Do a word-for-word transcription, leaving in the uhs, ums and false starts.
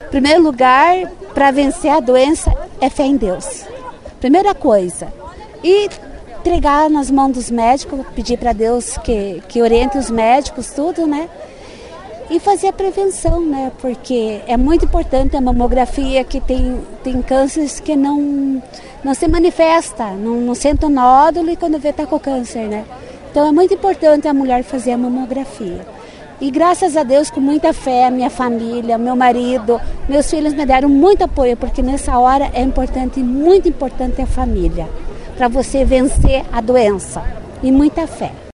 Em primeiro lugar, para vencer a doença, é fé em Deus. Primeira coisa. E entregar nas mãos dos médicos, pedir para Deus que, que oriente os médicos, tudo, né? E fazer a prevenção, né? Porque é muito importante a mamografia, que tem, tem cânceres que não, não se manifesta, não, não sente o nódulo e quando vê está com câncer, né? Então é muito importante a mulher fazer a mamografia. E graças a Deus, com muita fé, minha família, meu marido, meus filhos me deram muito apoio, porque nessa hora é importante, muito importante a família, para você vencer a doença. E muita fé.